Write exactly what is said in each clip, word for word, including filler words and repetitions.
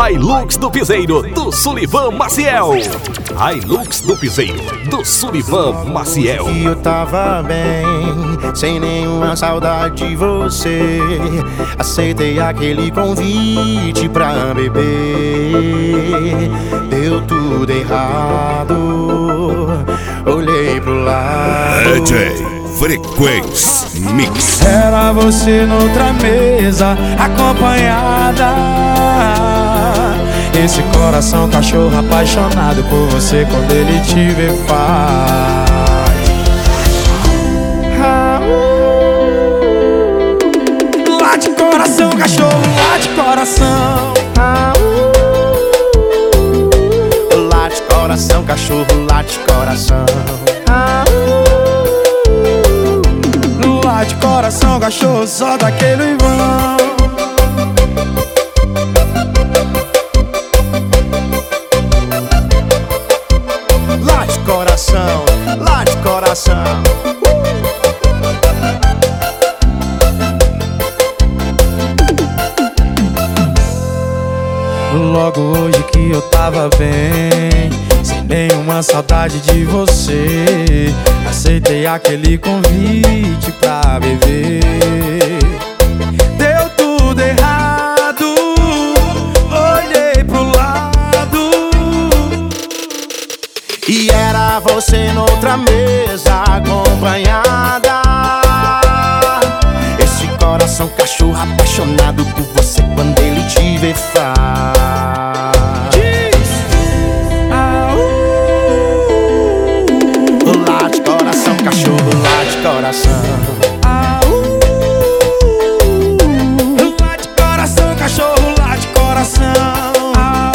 Hilux do Piseiro, do Sullivan Maciel. Hilux do Piseiro, do Sullivan Maciel. Que eu tava bem, sem nenhuma saudade de você. Aceitei aquele convite pra beber. Deu tudo errado. Olhei pro lado. D J Frequência Mix. Era você noutra mesa, acompanhada. Esse coração cachorro apaixonado por você, quando ele te vê faz. Ah, uh. Late coração, cachorro, late coração. Ah, uh. Late coração, cachorro, late coração. Ah, uh. Late coração, cachorro, solta aquele vão. Late coração, late coração. Logo hoje que eu tava bem, sem nenhuma saudade de você, aceitei aquele convite pra beber. Deu tudo errado, olhei pro lado. E era você noutra mesa, acompanhada. Esse coração cachorro apaixonado por você, quando ele te vê faz. Ah, uh. Late coração, cachorro, late coração. Ah, uh. Late coração, cachorro, late coração. Ah,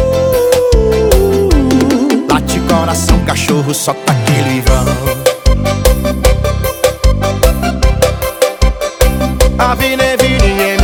uh. Late coração, cachorro, solta aquele vão. Avine, vine,